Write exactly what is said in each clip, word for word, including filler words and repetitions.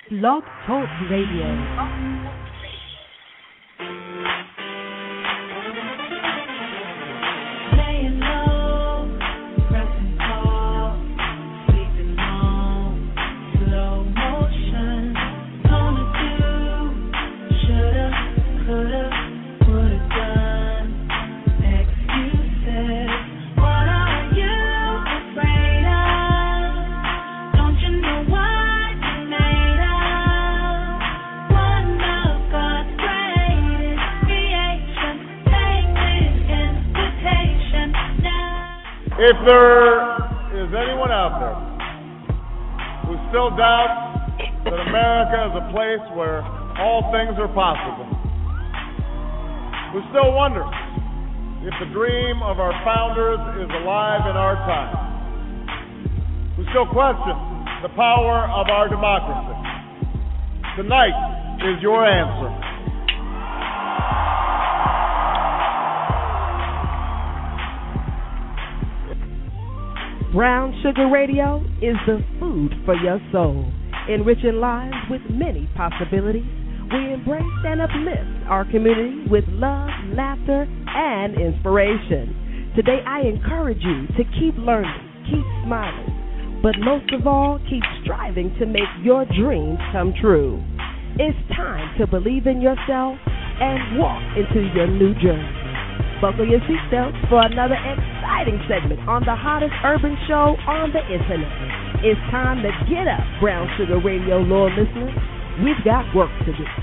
Blog Talk Radio. If there is anyone out there who still doubts that America is a place where all things are possible, who still wonders if the dream of our founders is alive in our time, who still questions the power of our democracy, tonight is your answer. Brown Sugar Radio is the food for your soul, enriching lives with many possibilities. We embrace and uplift our community with love, laughter, and inspiration. Today, I encourage you to keep learning, keep smiling, but most of all, keep striving to make your dreams come true. It's time to believe in yourself and walk into your new journey. Buckle your seatbelts for another exciting segment on the hottest urban show on the internet. It's time to get up, Brown Sugar Radio loyal listeners. We've got work to do.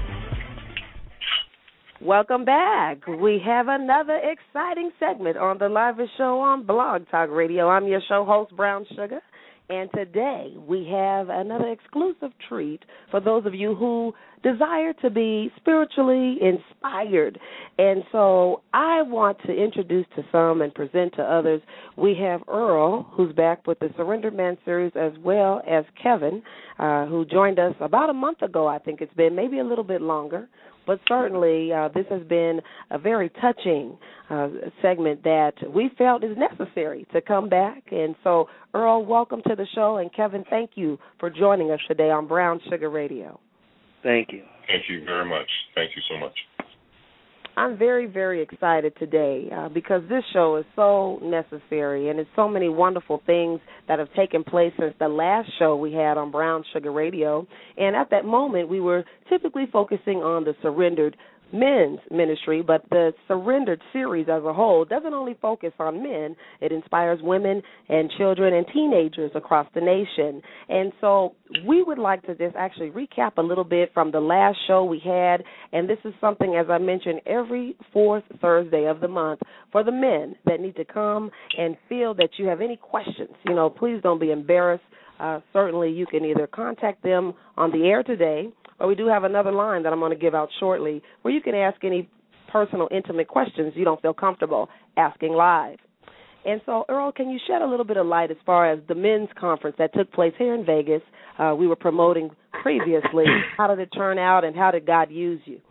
Welcome back. We have another exciting segment on the livest show on Blog Talk Radio. I'm your show host, Brown Sugar. And today we have another exclusive treat for those of you who desire to be spiritually inspired. And so I want to introduce to some and present to others. We have Earl, who's back with the Surrendered Man series, as well as Kevin, uh, who joined us about a month ago, I think it's been, maybe a little bit longer. But certainly uh, this has been a very touching uh, segment that we felt is necessary to come back. And so, Earl, welcome to the show. And, Kevin, thank you for joining us today on Brown Sugar Radio. Thank you. Thank you very much. Thank you so much. I'm very, very excited today uh, because this show is so necessary, and it's so many wonderful things that have taken place since the last show we had on Brown Sugar Radio. And at that moment, we were typically focusing on the surrendered men's ministry, but the Surrendered series as a whole doesn't only focus on men. It inspires women and children and teenagers across the nation. And so we would like to just actually recap a little bit from the last show we had, and this is something, as I mentioned, every fourth Thursday of the month for the men that need to come and feel that you have any questions. You know, please don't be embarrassed. Uh, certainly you can either contact them on the air today, or we do have another line that I'm going to give out shortly where you can ask any personal, intimate questions you don't feel comfortable asking live. And so, Earl, can you shed a little bit of light as far as the men's conference that took place here in Vegas? Uh, we were promoting previously. How did it turn out, and how did God use you?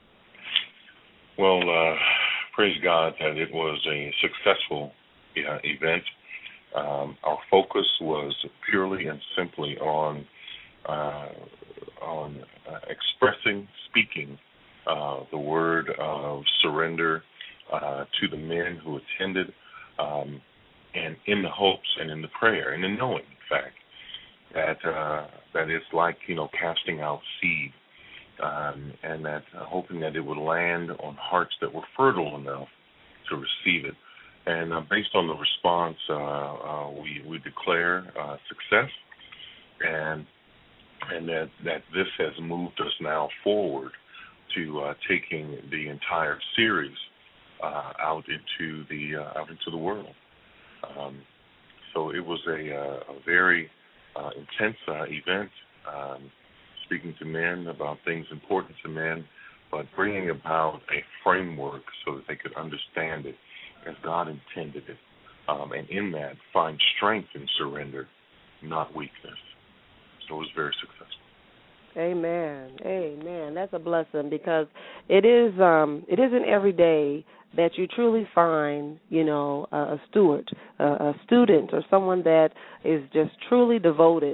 Well, uh, praise God that it was a successful uh, event. Um, our focus was purely and simply on uh, on uh, expressing, speaking uh, the word of surrender uh, to the men who attended, um, and in the hopes and in the prayer and in knowing, in fact, that uh, that it's like, you know, casting out seed, um, and that uh, hoping that it would land on hearts that were fertile enough to receive it. And uh, based on the response, uh, uh, we we declare uh, success, and and that, that this has moved us now forward to uh, taking the entire series uh, out into the uh, out into the world. Um, so it was a, uh, a very uh, intense uh, event, um, speaking to men about things important to men, but bringing about a framework so that they could understand it as God intended it, um, and in that find strength in surrender, not weakness. So it was very successful. Amen. Amen. That's a blessing, because it is um, it isn't every day that you truly find, you know, a, a steward, a, a student, or someone that is just truly devoted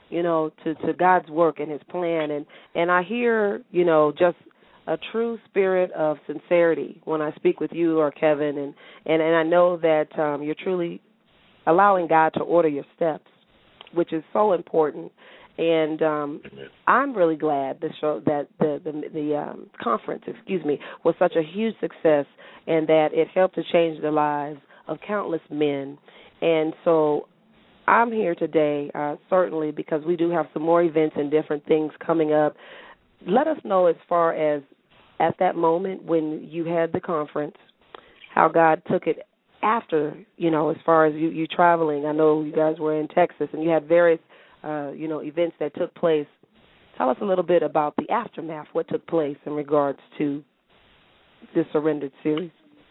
you know, to, to God's work and his plan. And, and I hear, you know, just a true spirit of sincerity when I speak with you or Kevin. And, and, and I know that um, you're truly allowing God to order your steps, which is so important. And um, I'm really glad the show that the the, the um, conference, excuse me, was such a huge success, and that it helped to change the lives of countless men. And so I'm here today, uh, certainly because we do have some more events and different things coming up. Let us know as far as at that moment when you had the conference, how God took it after, you know, as far as you, you traveling. I know you guys were in Texas and you had various Uh, you know, events that took place. Tell us a little bit about the aftermath, what took place in regards to the Surrendered series.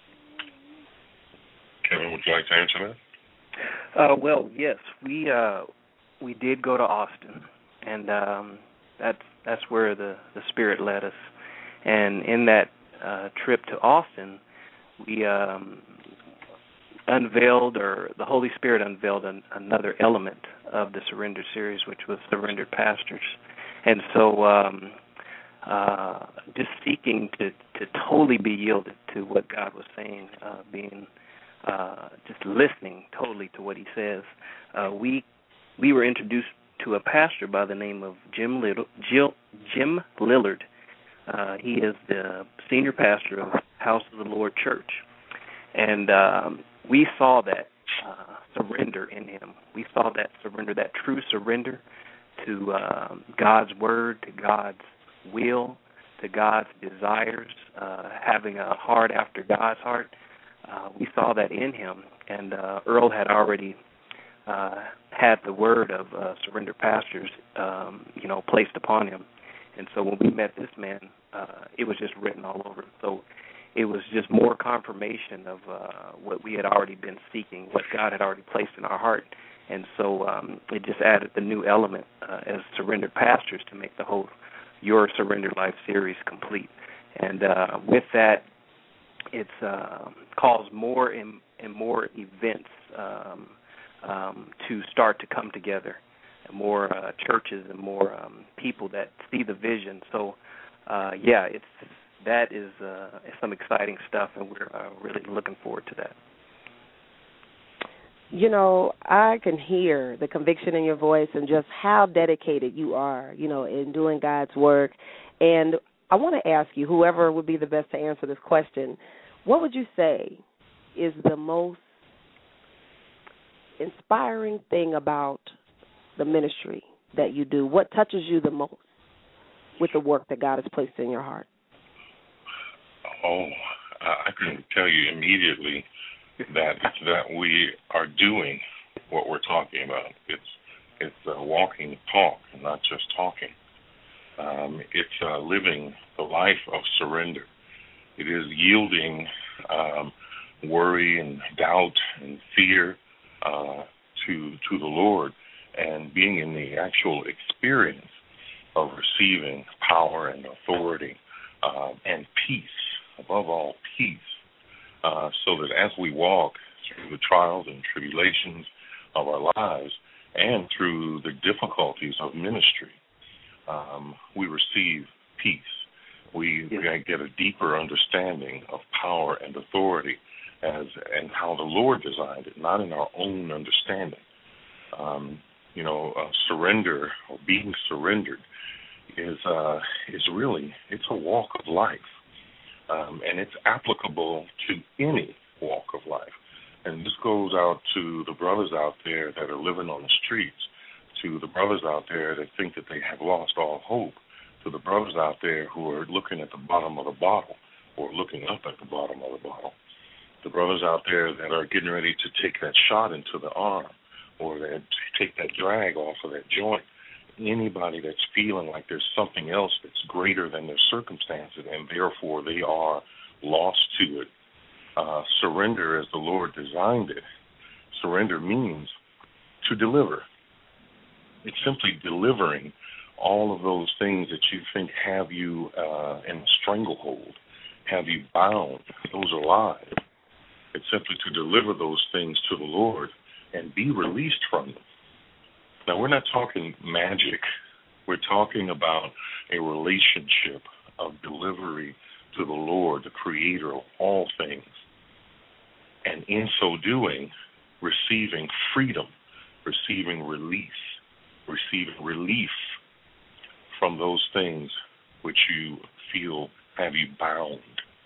Kevin, would you like to answer that? Uh, well, yes, we uh, we did go to Austin, and um, that's that's where the, the Spirit led us. And in that uh, trip to Austin, we um, unveiled, or the Holy Spirit unveiled an, another element of the Surrender series, which was Surrendered Pastors. And so um, uh, just seeking to, to totally be yielded to what God was saying, uh, being uh, just listening totally to what he says. Uh, we we were introduced to a pastor by the name of Jim, Little, Jill, Jim Lillard. Uh, he is the senior pastor of House of the Lord Church. And um, we saw that uh, surrender in him. We saw that surrender, that true surrender to um, God's word, to God's will, to God's desires, uh, having a heart after God's heart. Uh, we saw that in him. And uh, Earl had already uh, had the word of uh, Surrender Pastors, um, you know, placed upon him. And so when we met this man, uh, it was just written all over him. So it was just more confirmation of uh, what we had already been seeking, what God had already placed in our heart. And so um, it just added the new element uh, as Surrendered Pastors to make the whole Your Surrendered Life series complete. And uh, with that, it's uh, caused more and, and more events um, um, to start to come together, and more uh, churches and more um, people that see the vision. So, uh, yeah, it's that is uh, some exciting stuff, and we're uh, really looking forward to that. You know, I can hear the conviction in your voice and just how dedicated you are, you know, in doing God's work. And I want to ask you, whoever would be the best to answer this question, what would you say is the most inspiring thing about the ministry that you do? What touches you the most with the work that God has placed in your heart? Oh, I can tell you immediately that it's that we are doing what we're talking about. It's it's a walking talk, and not just talking. Um, it's uh, living the life of surrender. It is yielding um, worry and doubt and fear uh, to to the Lord, and being in the actual experience of receiving power and authority uh, and peace, above all peace, uh, so that as we walk through the trials and tribulations of our lives and through the difficulties of ministry, um, we receive peace. We, we get a deeper understanding of power and authority as and how the Lord designed it, not in our own understanding. Um, you know, uh, surrender or being surrendered is uh, is really, it's a walk of life. Um, and it's applicable to any walk of life. And this goes out to the brothers out there that are living on the streets, to the brothers out there that think that they have lost all hope, to the brothers out there who are looking at the bottom of the bottle or looking up at the bottom of the bottle, the brothers out there that are getting ready to take that shot into the arm or that take that drag off of that joint. Anybody that's feeling like there's something else that's greater than their circumstances and therefore they are lost to it. Uh, surrender as the Lord designed it. Surrender means to deliver. It's simply delivering all of those things that you think have you uh, in a stranglehold, have you bound. Those are lies. It's simply to deliver those things to the Lord and be released from them. Now, we're not talking magic. We're talking about a relationship of delivery to the Lord, the creator of all things. And in so doing, receiving freedom, receiving release, receiving relief from those things which you feel have you bound.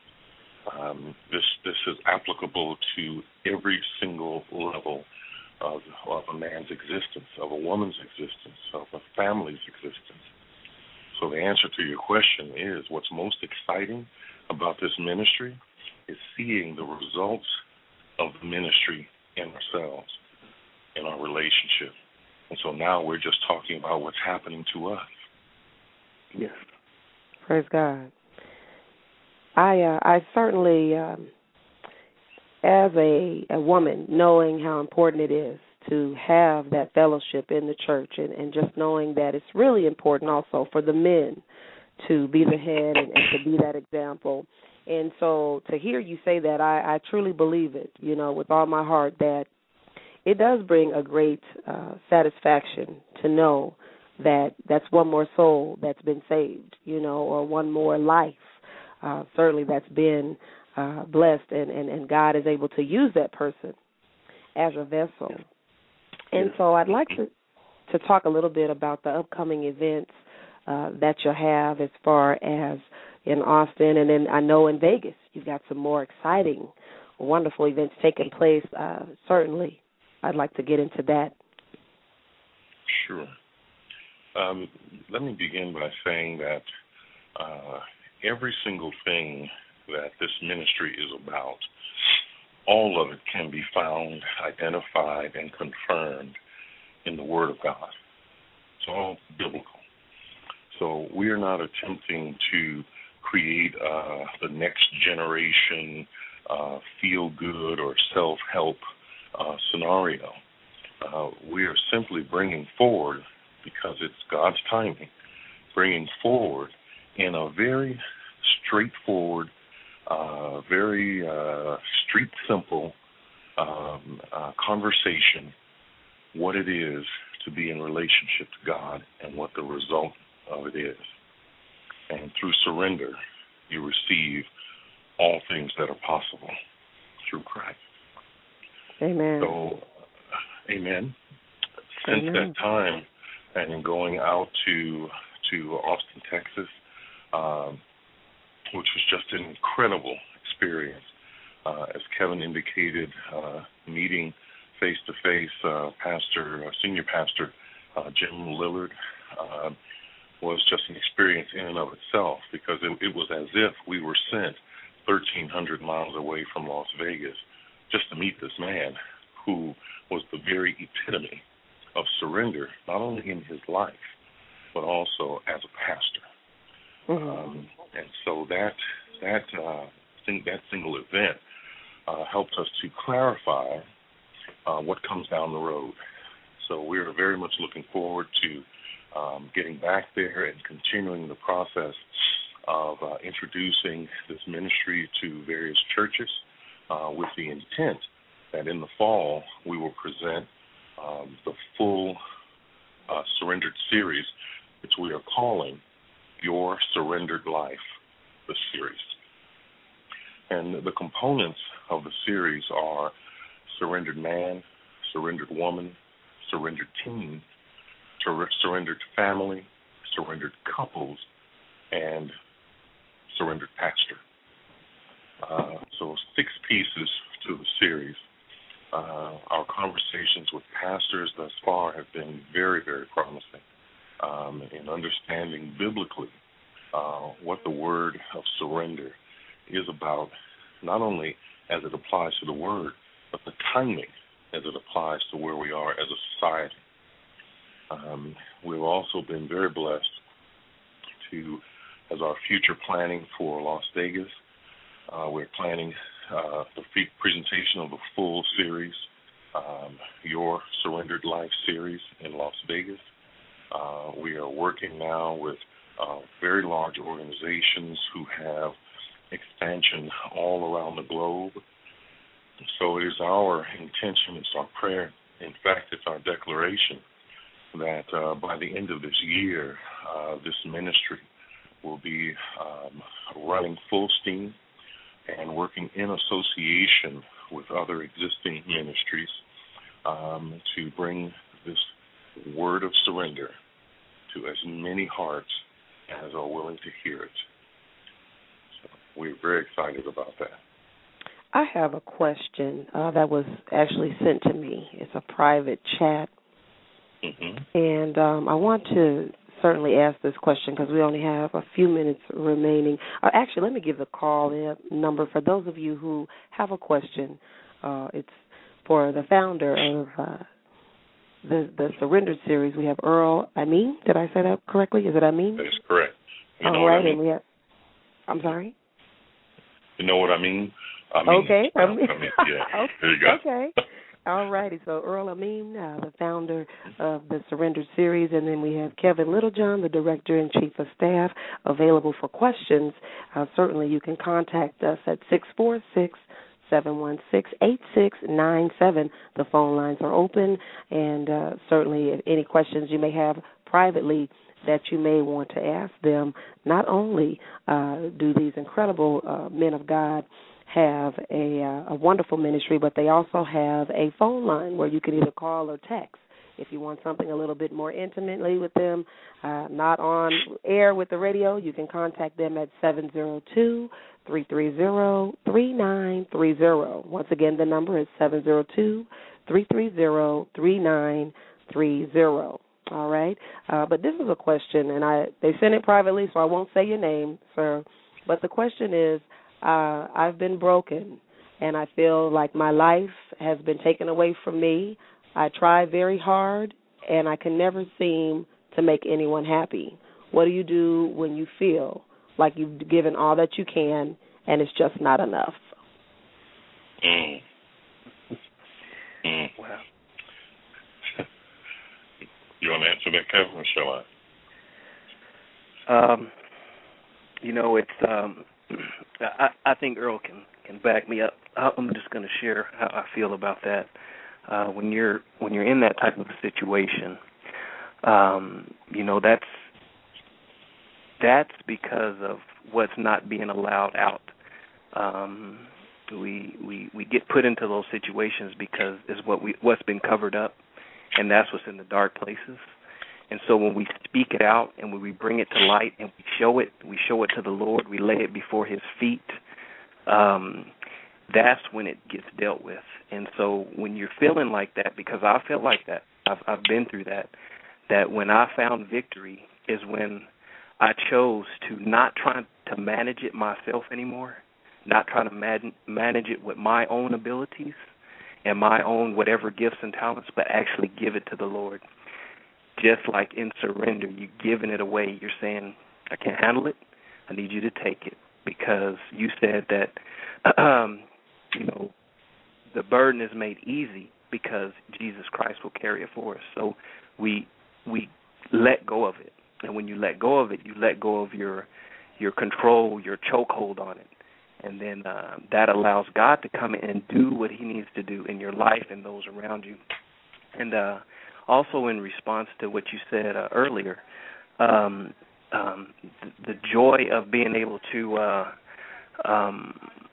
Um, this this is applicable to every single level of, of a man's existence, of a woman's existence, of a family's existence. So the answer to your question is, what's most exciting about this ministry is seeing the results of the ministry in ourselves, in our relationship. And so now we're just talking about what's happening to us. Yes. Praise God. I uh, I certainly, um, as a, a woman, knowing how important it is to have that fellowship in the church, and, and just knowing that it's really important also for the men to be the head and, and to be that example. And so to hear you say that, I, I truly believe it, you know, with all my heart, that it does bring a great uh, satisfaction to know that that's one more soul that's been saved, you know, or one more life, uh, certainly that's been uh, blessed, and, and, and God is able to use that person as a vessel. And so I'd like to, to talk a little bit about the upcoming events uh, that you'll have as far as in Austin, and then I know in Vegas you've got some more exciting, wonderful events taking place. Uh, certainly, I'd like to get into that. Sure. Um, let me begin by saying that uh, every single thing that this ministry is about, all of it can be found, identified, and confirmed in the Word of God. It's all biblical. So we are not attempting to create uh, the next generation uh, feel-good or self-help uh, scenario. Uh, we are simply bringing forward, because it's God's timing, bringing forward in a very straightforward, uh, very uh, street simple um, uh, conversation, what it is to be in relationship to God and what the result of it is. And through surrender, you receive all things that are possible through Christ. Amen. So, amen. Since Amen. that time, and in going out to to Austin, Texas, um, which was just an incredible experience. Uh, as Kevin indicated, uh, meeting face-to-face uh, Pastor, uh, Senior Pastor uh, Jim Lillard uh, was just an experience in and of itself, because it, it was as if we were sent thirteen hundred miles away from Las Vegas just to meet this man who was the very epitome of surrender, not only in his life, but also as a pastor. Mm-hmm. Um, and so that that uh, thing, that single event uh, helped us to clarify uh, what comes down the road. So we're very much looking forward to um, getting back there and continuing the process of uh, introducing this ministry to various churches uh, with the intent that in the fall we will present um, the full uh, Surrendered series, which we are calling Your Surrendered Life, the series. And the components of the series are surrendered man, surrendered woman, surrendered teen, sur- surrendered family, surrendered couples, and surrendered pastor. Uh, so six pieces to the series. Uh, our conversations with pastors thus far have been very, very promising um, in understanding biblically uh, what the word of surrender is about, not only as it applies to the word, but the timing as it applies to where we are as a society. Um, we've also been very blessed to, as our future planning for Las Vegas, uh, we're planning uh, the presentation of the full series, um, Your Surrendered Life series in Las Vegas. Uh, we are working now with uh, very large organizations who have expansion all around the globe. So it is our intention, it's our prayer, in fact, it's our declaration that uh, by the end of this year, uh, this ministry will be um, running full steam and working in association with other existing ministries um, to bring this word of surrender to as many hearts as are willing to hear it. So we're very excited about that. I have a question uh, that was actually sent to me. It's a private chat. Mm-hmm. And um, I want to certainly ask this question because we only have a few minutes remaining. Uh, actually, let me give the call number for those of you who have a question. Uh, it's for the founder of uh, the the Surrendered series. We have Earl Amin. Did I say that correctly? Is it Amin? That is correct. You know All right, I mean? and we have. I'm sorry. You know what I mean? I mean okay. I mean, yeah. There you go. Okay. All righty. So Earl Amin, uh, the founder of the Surrendered series, and then we have Kevin Littlejohn, the director and chief of staff, available for questions. Uh, certainly, you can contact us at six four six, seven one six, eight six nine seven. The phone lines are open, and uh, certainly, if any questions you may have privately that you may want to ask them, not only uh, do these incredible uh, men of God have a, uh, a wonderful ministry, but they also have a phone line where you can either call or text. If you want something a little bit more intimately with them, uh, not on air with the radio, you can contact them at seven zero two, three three zero, three nine three zero. Once again, the number is seven zero two, three three zero, three nine three zero. All right? Uh, but this is a question, and I they sent it privately, so I won't say your name, sir. But the question is, Uh, I've been broken, and I feel like my life has been taken away from me. I try very hard, and I can never seem to make anyone happy. What do you do when you feel like you've given all that you can, and it's just not enough? Mm. Mm. Wow. You want to answer that, Kevin, or shall I? Um, you know, it's... Um, I, I think Earl can, can back me up. I'm just going to share how I feel about that. Uh, when you're when you're in that type of a situation, um, you know that's that's because of what's not being allowed out. Um, we we we get put into those situations because it's what we what's been covered up, and that's what's in the dark places. And so when we speak it out and when we bring it to light and we show it, we show it to the Lord, we lay it before his feet, um, that's when it gets dealt with. And so when you're feeling like that, because I felt like that, I've, I've been through that, that when I found victory is when I chose to not try to manage it myself anymore, not try to man- manage it with my own abilities and my own whatever gifts and talents, but actually give it to the Lord. Just like in surrender, you're giving it away. You're saying, I can't handle it. I need you to take it because you said that, um, you know, the burden is made easy because Jesus Christ will carry it for us. So we we let go of it. And when you let go of it, you let go of your your control, your chokehold on it. And then uh, that allows God to come in and do what he needs to do in your life and those around you. And uh also, in response to what you said uh, earlier, um, um, the, the joy of being able to uh, um,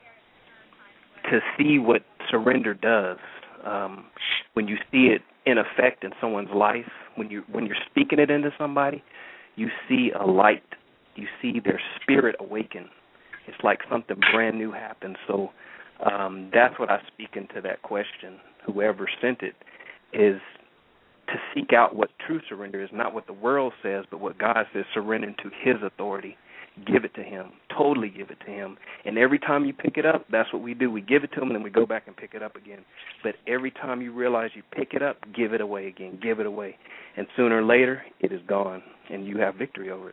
to see what surrender does um, when you see it in effect in someone's life, when you when you're speaking it into somebody, you see a light, you see their spirit awaken. It's like something brand new happens. So um, that's what I speak into that question. Whoever sent it is to seek out what true surrender is, not what the world says, but what God says, surrendering to his authority. Give it to him, totally give it to him. And every time you pick it up, that's what we do. We give it to him, and then we go back and pick it up again. But every time you realize you pick it up, give it away again, give it away. And sooner or later, it is gone, and you have victory over it.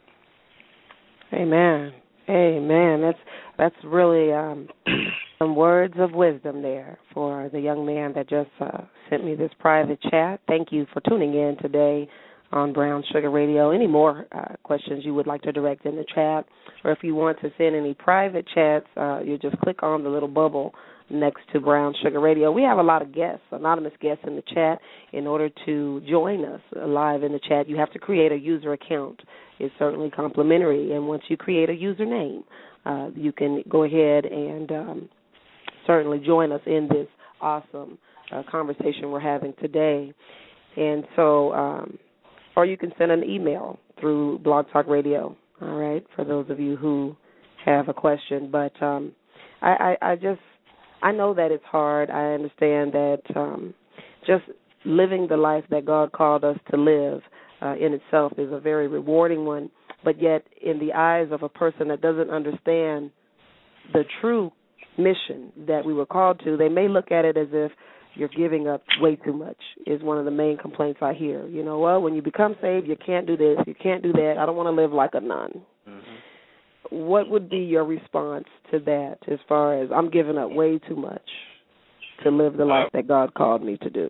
Amen. Amen. That's that's really um, some words of wisdom there for the young man that just uh, sent me this private chat. Thank you for tuning in today on Brown Sugar Radio. Any more uh, questions you would like to direct in the chat, or if you want to send any private chats, uh, you just click on the little bubble next to Brown Sugar Radio. We have a lot of guests, anonymous guests in the chat. In order to join us live in the chat, you have to create a user account. It's certainly complimentary, and once you create a username, uh, you can go ahead and um, certainly join us in this awesome uh, conversation we're having today. And so, um, or you can send an email through Blog Talk Radio, all right, for those of you who have a question. But um, I, I, I just, I know that it's hard. I understand that um, just living the life that God called us to live uh, in itself is a very rewarding one, but yet in the eyes of a person that doesn't understand the true mission that we were called to, they may look at it as if you're giving up way too much, is one of the main complaints I hear. You know, well, when you become saved, you can't do this, you can't do that, I don't want to live like a nun. Mm-hmm. What would be your response to that as far as I'm giving up way too much to live the life that God called me to do?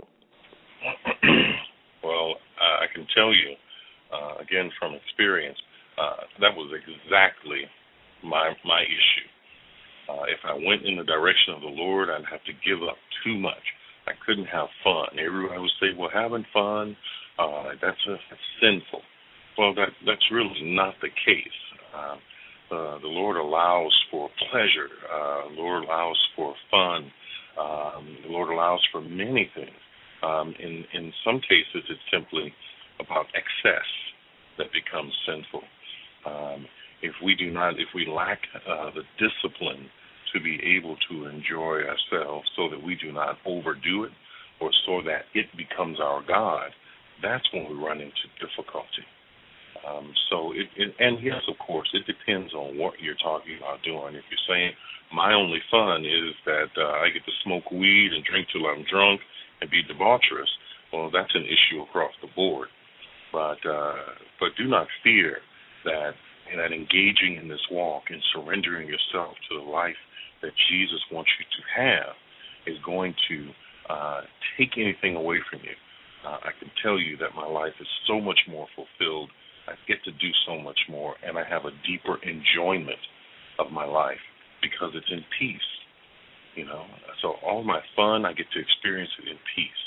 Well, uh, I can tell you, uh, again, from experience, uh, that was exactly my my issue. Uh, if I went in the direction of the Lord, I'd have to give up too much. I couldn't have fun. Everybody would say, well, having fun, uh, that's, a, that's sinful. Well, that that's really not the case. Uh, uh, the Lord allows for pleasure. Uh, the Lord allows for fun. Um, the Lord allows for many things. Um, in, in some cases, it's simply about excess that becomes sinful. Um, if we do not, if we lack uh, the discipline to be able to enjoy ourselves so that we do not overdo it or so that it becomes our God, that's when we run into difficulty. Um, so, it, it, and yes, of course, it depends on what you're talking about doing. If you're saying my only fun is that uh, I get to smoke weed and drink till I'm drunk and be debaucherous, well, that's an issue across the board. But uh, but do not fear that that engaging in this walk and surrendering yourself to the life that Jesus wants you to have is going to uh, take anything away from you. Uh, I can tell you that my life is so much more fulfilled. I get to do so much more, and I have a deeper enjoyment of my life because it's in peace. You know, so all my fun, I get to experience it in peace.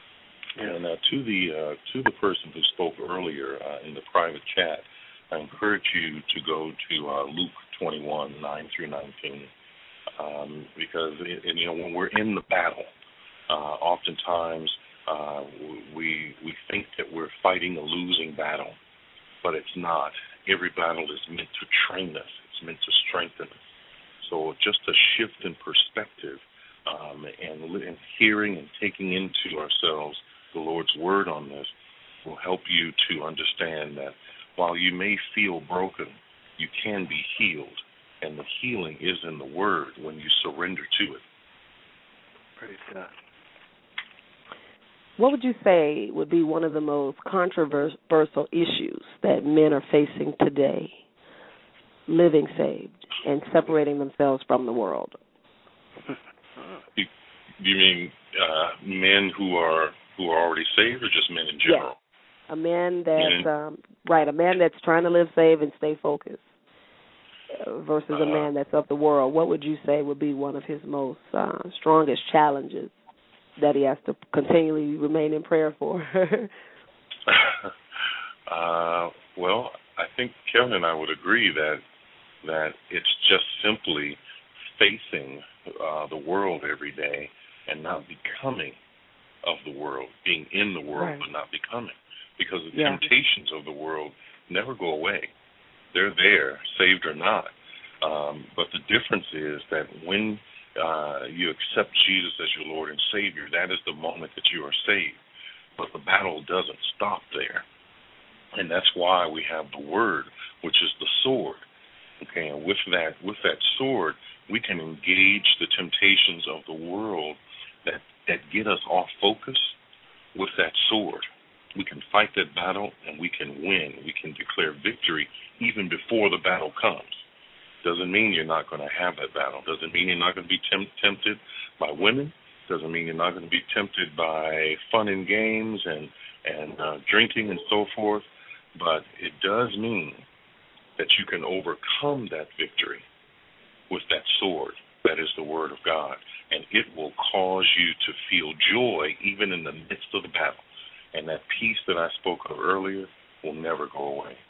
And uh, to the uh, to the person who spoke earlier uh, in the private chat, I encourage you to go to uh, Luke twenty-one, nine through nineteen, um, because it, and, you know, when we're in the battle, uh, oftentimes uh, we we think that we're fighting a losing battle, but it's not. Every battle is meant to train us. It's meant to strengthen us. So just a shift in perspective um, and, and hearing and taking into ourselves the Lord's word on this will help you to understand that while you may feel broken, you can be healed, and the healing is in the word when you surrender to it. Praise God. What would you say would be one of the most controversial issues that men are facing today, living saved and separating themselves from the world? You, you mean uh, men who are who are already saved, or just men in general? Yeah. A man that's, um, right, a man that's trying to live saved and stay focused uh, versus uh, a man that's of the world. What would you say would be one of his most uh, strongest challenges that he has to continually remain in prayer for? uh, well, I think Kevin and I would agree that that it's just simply facing uh, the world every day and not becoming of the world, being in the world right. but not becoming. Because the yeah. temptations of the world never go away. They're there, saved or not. Um, but the difference is that when uh, you accept Jesus as your Lord and Savior, that is the moment that you are saved. But the battle doesn't stop there. And that's why we have the Word, which is the sword. Okay, and with that, with that sword, we can engage the temptations of the world that, that get us off focus with that sword. We can fight that battle, and we can win. We can declare victory even before the battle comes. Doesn't mean you're not going to have that battle. Doesn't mean you're not going to be temp- tempted by women. Doesn't mean you're not going to be tempted by fun and games and, and uh, drinking and so forth, but it does mean that you can overcome that victory with that sword. That is the Word of God, and it will cause you to feel joy even in the midst of the battle. And that peace that I spoke of earlier will never go away.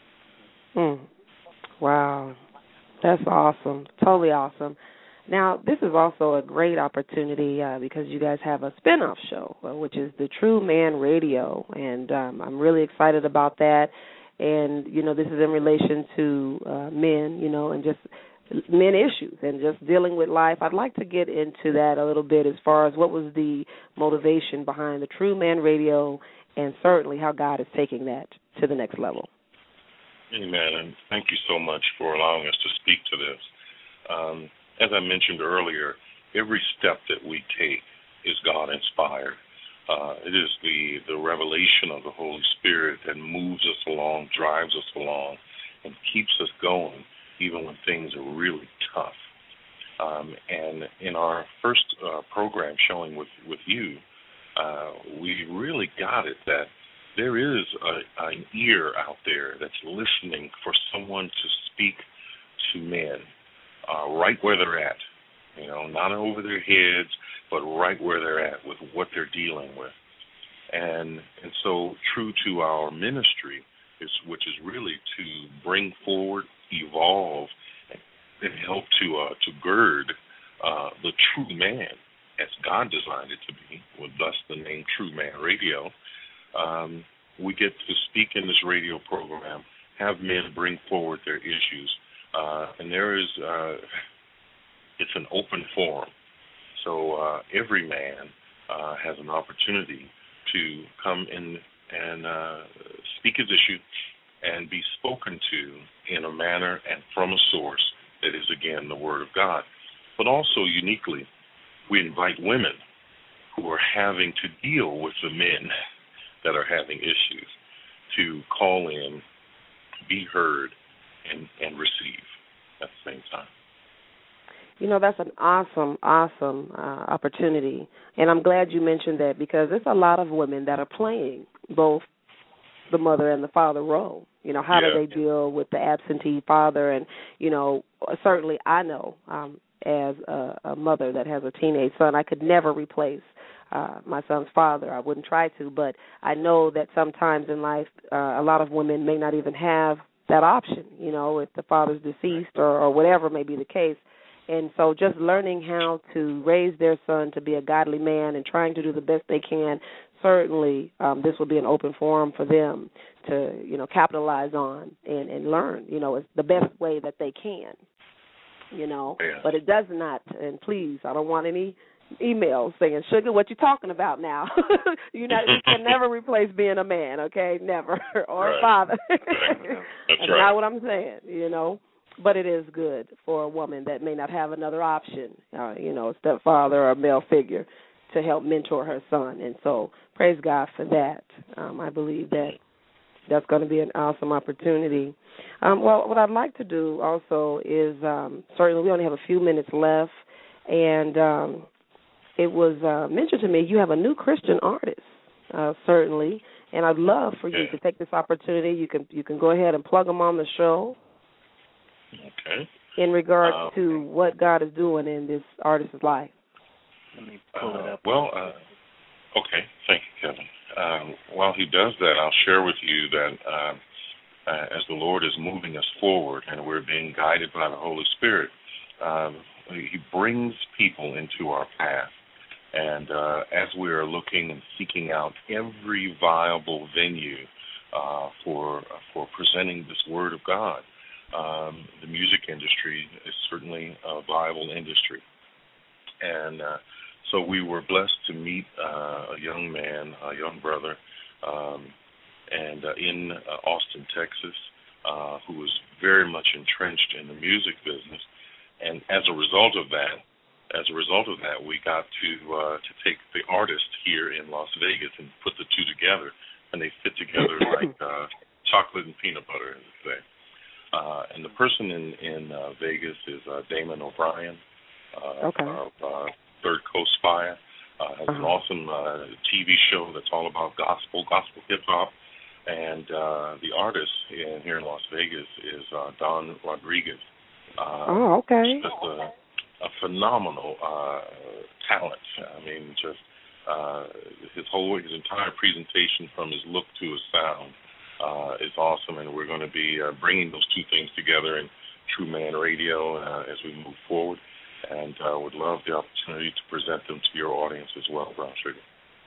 Hmm. Wow. That's awesome. Totally awesome. Now, this is also a great opportunity uh, because you guys have a spin-off show, uh, which is the True Man Radio, and um, I'm really excited about that. And, you know, this is in relation to uh, men, you know, and just men issues and just dealing with life. I'd like to get into that a little bit as far as what was the motivation behind the True Man Radio and certainly how God is taking that to the next level. Amen, and thank you so much for allowing us to speak to this. Um, as I mentioned earlier, every step that we take is God-inspired. Uh, it is the, the revelation of the Holy Spirit that moves us along, drives us along, and keeps us going even when things are really tough. Um, and in our first uh, program showing with, with you, uh, we really got it that there is a, an ear out there that's listening for someone to speak to men uh, right where they're at, you know, not over their heads, but right where they're at with what they're dealing with. And and so true to our ministry, is which is really to bring forward, evolve, and help to uh, to gird uh, the true man as God designed it to be, with thus the name True Man Radio. Um, we get to speak in this radio program, have men bring forward their issues, uh, and there is uh, it's an open forum. So uh, every man uh, has an opportunity to come in and uh, speak his issue and be spoken to in a manner and from a source that is, again, the Word of God. But also, uniquely, we invite women who are having to deal with the men that are having issues to call in, be heard, and, and receive at the same time. You know, that's an awesome, awesome uh, opportunity. And I'm glad you mentioned that because there's a lot of women that are playing both the mother and the father role. You know, how yeah. do they deal with the absentee father? And, you know, certainly I know um, as a, a mother that has a teenage son, I could never replace uh, my son's father. I wouldn't try to, but I know that sometimes in life uh, a lot of women may not even have that option, you know, if the father's deceased or, or whatever may be the case. And so just learning how to raise their son to be a godly man and trying to do the best they can, certainly um, this will be an open forum for them to, you know, capitalize on and, and learn, you know, it's the best way that they can, you know. Yeah. But it does not, and please, I don't want any emails saying, Sugar, what you talking about now? you, not, you can never replace being a man, okay? Never. or right. a father. That's That's right. not what I'm saying, you know. But it is good for a woman that may not have another option, uh, you know, a stepfather or a male figure to help mentor her son. And so praise God for that. Um, I believe that that's going to be an awesome opportunity. Um, well, what I'd like to do also is um, certainly we only have a few minutes left, and um, it was uh, mentioned to me you have a new Christian artist, uh, certainly, and I'd love for you yeah. to take this opportunity. You can you can go ahead and plug them on the show. Okay. In regards um, to what God is doing in this artist's life. Let me pull uh, it up. Well, uh, okay. Thank you, Kevin. Um, while he does that, I'll share with you that um, uh, as the Lord is moving us forward and we're being guided by the Holy Spirit, um, he brings people into our path. And uh, as we are looking and seeking out every viable venue uh, for uh, for presenting this Word of God, Um, the music industry is certainly a viable industry. And uh, so we were blessed to meet uh, a young man, a young brother, um, and uh, in uh, Austin, Texas, uh, who was very much entrenched in the music business. And as a result of that, as a result of that, we got to uh, to take the artist here in Las Vegas and put the two together, and they fit together like uh, chocolate and peanut butter, as they say. Uh, and the person in, in uh, Vegas is uh, Damon O'Brien uh, okay. of uh, Third Coast Fire. Uh, has an awesome uh, T V show that's all about gospel, gospel hip-hop. And uh, the artist in, here in Las Vegas is uh, Don Rodriguez. Uh, oh, okay. Just a, a phenomenal uh, talent. I mean, just uh, his whole, his entire presentation from his look to his sound uh, is awesome. And we're going to be uh, bringing those two things together in True Man Radio uh, as we move forward. And uh, would love the opportunity to present them to your audience as well, Brown Sugar.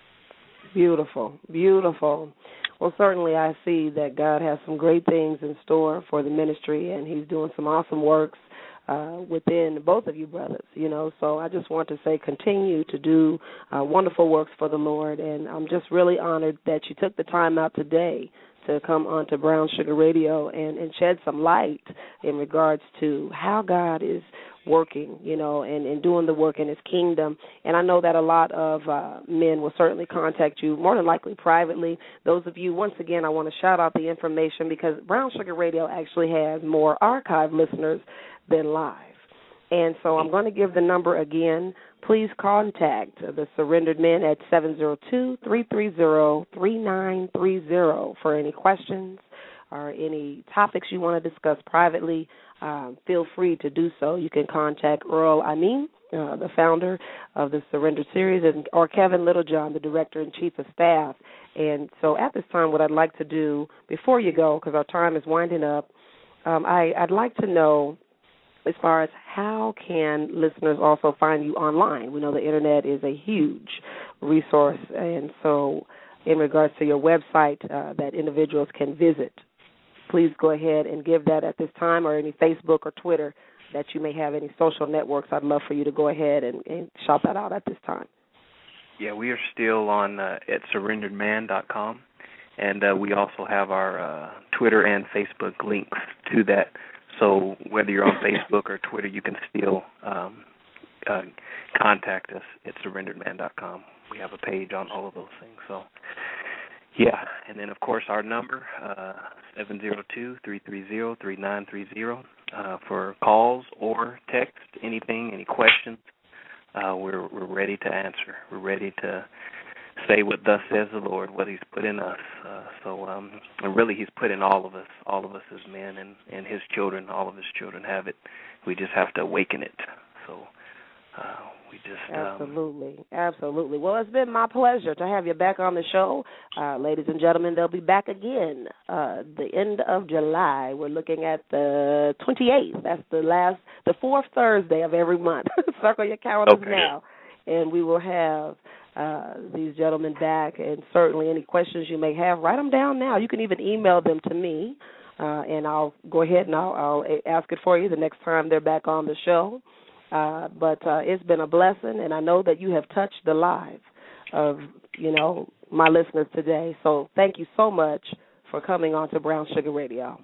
Beautiful, beautiful. Well, certainly I see that God has some great things in store for the ministry, and he's doing some awesome works uh, within both of you brothers, you know. So I just want to say continue to do uh, wonderful works for the Lord, and I'm just really honored that you took the time out today to come on to Brown Sugar Radio and, and shed some light in regards to how God is working, you know, and, and doing the work in his kingdom. And I know that a lot of uh, men will certainly contact you, more than likely privately. Those of you, once again, I want to shout out the information because Brown Sugar Radio actually has more archive listeners than live. And so I'm going to give the number again. Please contact the Surrendered Men at seven zero two, three three zero, three nine three zero for any questions or any topics you want to discuss privately. Uh, feel free to do so. You can contact Earl Amin, uh, the founder of the Surrendered Series, and, or Kevin Littlejohn, the Director and Chief of Staff. And so at this time, what I'd like to do, before you go, because our time is winding up, um, I, I'd like to know as far as how can listeners also find you online. We know the Internet is a huge resource, and so in regards to your website uh, that individuals can visit, please go ahead and give that at this time, or any Facebook or Twitter that you may have, any social networks. I'd love for you to go ahead and, and shout that out at this time. Yeah, we are still on uh, at surrendered man dot com, and uh, we also have our uh, Twitter and Facebook links to that. So whether you're on Facebook or Twitter, you can still um, uh, contact us at surrendered man dot com. We have a page on all of those things. So, yeah. And then, of course, our number, uh, seven zero two, three three zero, three nine three zero, uh, for calls or text, anything, any questions. Uh, we're, we're ready to answer. We're ready to say what thus says the Lord, what he's put in us. Uh, so, um, and really he's put in all of us, all of us as men, and, and his children, all of his children have it. We just have to awaken it. So uh, we just... Absolutely, um, absolutely. Well, it's been my pleasure to have you back on the show. Uh, ladies and gentlemen, they'll be back again uh, the end of July. We're looking at the twenty-eighth. That's the last, the fourth Thursday of every month. Circle your calendars okay. now. And we will have uh, these gentlemen back, and certainly any questions you may have, write them down now. You can even email them to me, uh, and I'll go ahead and I'll, I'll ask it for you the next time they're back on the show. Uh, but uh, it's been a blessing, and I know that you have touched the lives of, you know, my listeners today. So thank you so much for coming on to Brown Sugar Radio.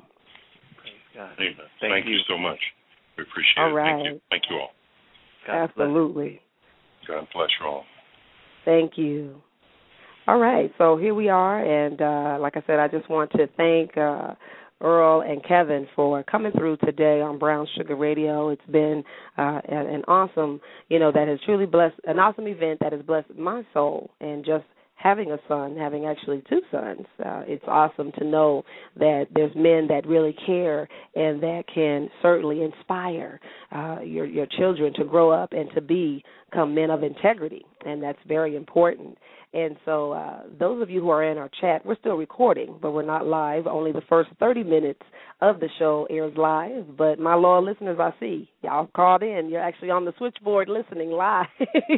Amen. Thank, Thank you. you so much. We appreciate all it. Right. Thank you. Thank you all. God Absolutely. Bless. God bless you all. Thank you. All right, so here we are, and uh, like I said, I just want to thank uh, Earl and Kevin for coming through today on Brown Sugar Radio. It's been uh, an awesome, you know, that has truly blessed, an awesome event that has blessed my soul, and just having a son, having actually two sons, uh, it's awesome to know that there's men that really care and that can certainly inspire uh, your your children to grow up and to become men of integrity, and that's very important. And so uh, those of you who are in our chat, we're still recording, but we're not live. Only the first thirty minutes of the show airs live. But my loyal listeners, I see, y'all called in. You're actually on the switchboard listening live.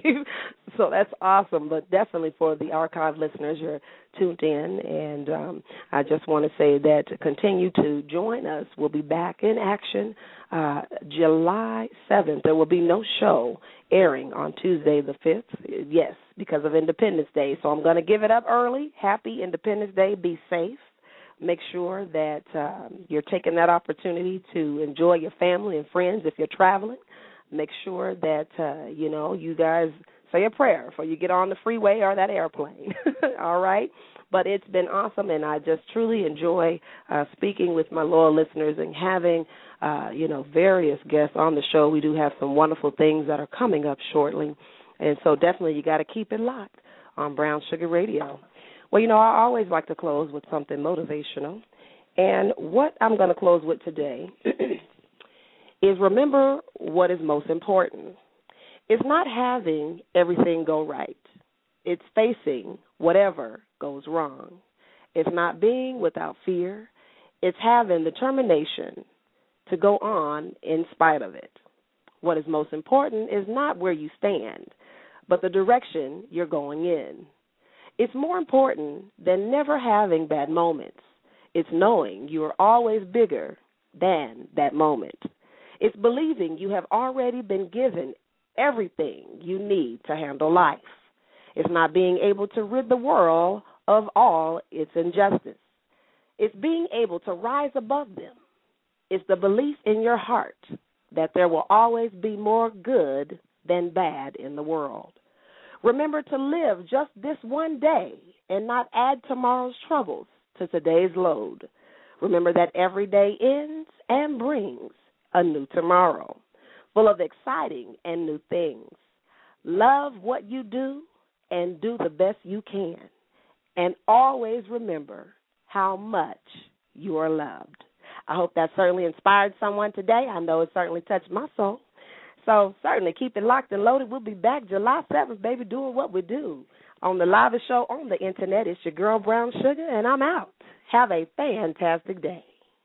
So that's awesome. But definitely for the archive listeners, you're tuned in. And um, I just want to say that to continue to join us. We'll be back in action uh, July seventh. There will be no show airing on Tuesday the fifth. Yes, because of Independence Day. So I'm going to give it up early. Happy Independence Day. Be safe. Make sure that um, you're taking that opportunity to enjoy your family and friends if you're traveling. Make sure that, uh, you know, you guys say a prayer before you get on the freeway or that airplane. All right? But it's been awesome, and I just truly enjoy uh, speaking with my loyal listeners and having, uh, you know, various guests on the show. We do have some wonderful things that are coming up shortly. And so definitely you got to keep it locked on Brown Sugar Radio. Well, you know, I always like to close with something motivational. And what I'm going to close with today is remember what is most important. It's not having everything go right. It's facing whatever goes wrong. It's not being without fear. It's having determination to go on in spite of it. What is most important is not where you stand, but the direction you're going in. It's more important than never having bad moments. It's knowing you are always bigger than that moment. It's believing you have already been given everything you need to handle life. It's not being able to rid the world of all its injustice. It's being able to rise above them. It's the belief in your heart that there will always be more good than bad in the world. Remember to live just this one day and not add tomorrow's troubles to today's load. Remember that every day ends and brings a new tomorrow, full of exciting and new things. Love what you do and do the best you can. And always remember how much you are loved. I hope that certainly inspired someone today. I know it certainly touched my soul. So certainly keep it locked and loaded. We'll be back July seventh, baby, doing what we do on the livest show on the internet. It's your girl, Brown Sugar, and I'm out. Have a fantastic day.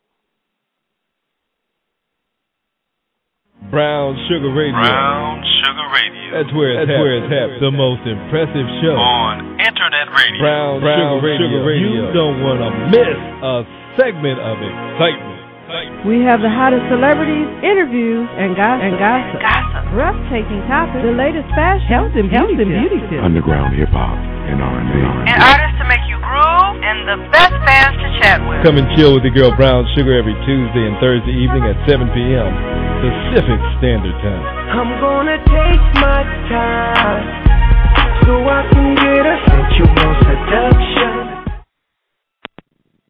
Brown Sugar Radio. Brown Sugar Radio. That's where it's, That's where it's happening. The most impressive show on internet radio. Brown, Brown Sugar, Radio. Sugar Radio. You don't want to miss a segment of excitement. We have the hottest celebrities, interviews, and gossip. And gossip. gossip. Breathtaking topics, the latest fashion, health and beauty, and beauty tips. Underground hip hop and R and B. And artists to make you groove, and the best fans to chat with. Come and chill with the girl Brown Sugar every Tuesday and Thursday evening at seven p.m. Pacific Standard Time. I'm gonna take my time so I can get a sensual seduction.